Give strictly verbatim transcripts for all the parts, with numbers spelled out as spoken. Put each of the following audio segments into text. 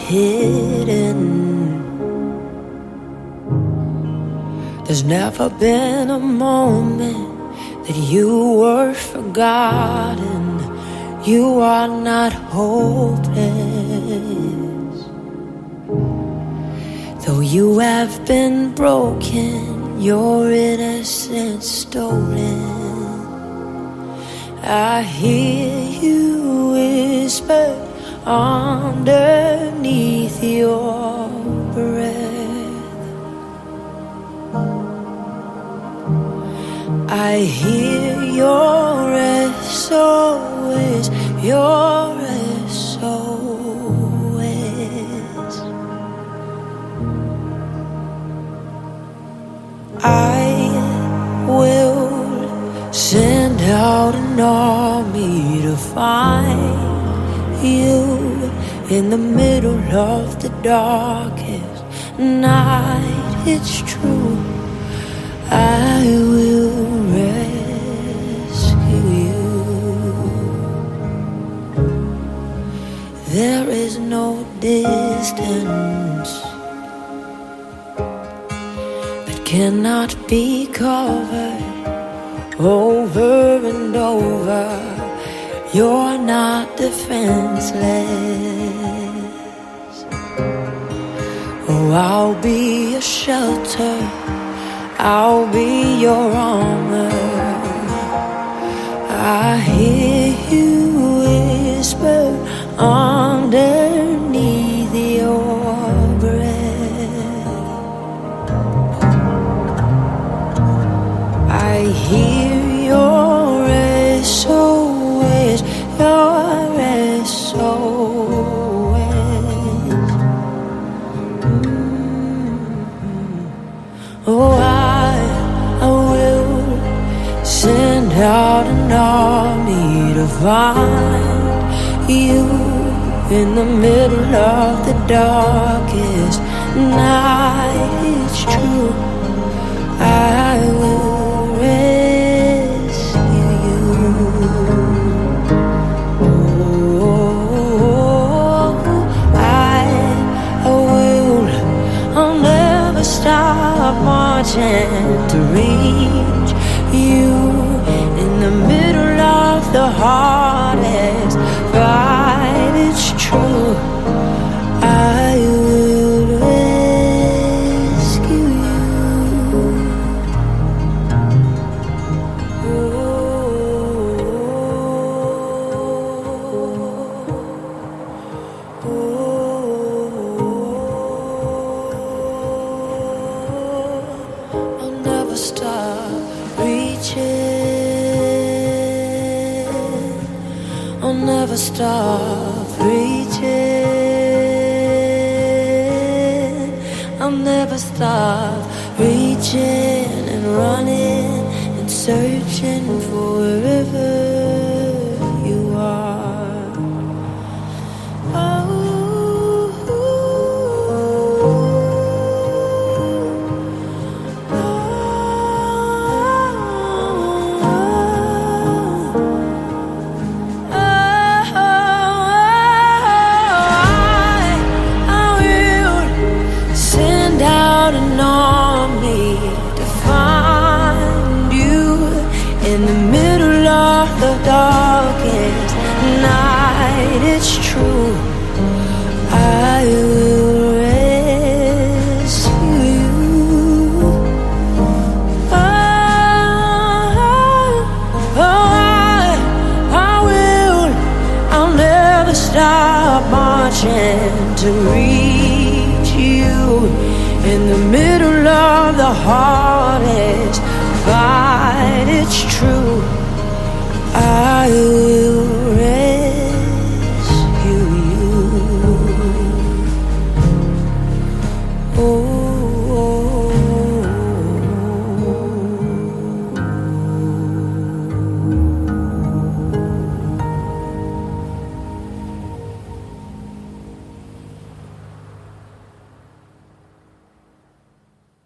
hidden. There's never been a moment that you were forgotten. You are not hopeless. Though you have been broken, your innocence stolen, I hear you whisper underneath your breath. I hear your S O S, your S O S. I will send out an army to find you in the middle of the darkest night. It's true, I will rescue you. There is no distance that cannot be covered over and over. You're not defenseless. Oh, I'll be a shelter, I'll be your armor. I hear you whisper underneath your breath. I hear your S O S, your S O S. Mm-hmm. Oh, I, I will send out an army to find you in the middle of the darkest night. It's true, I will rescue you. Oh, I, I will, I'll never stop marching to reach you in the middle of the hardest fight. It's true, I will rescue you. Oh, oh, oh. I'll never stop reaching. I'll never stop reaching. I'll never stop reaching and running and searching for wherever you are. Oh, an army to find you in the middle of the darkest night. It's true, I will rescue you. Oh, oh, I, I will, I'll never stop marching to reach you in the middle of the hardest fight. It's true, I will rescue you. Oh, oh,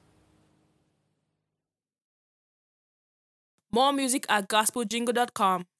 More music at gospel jingle dot com.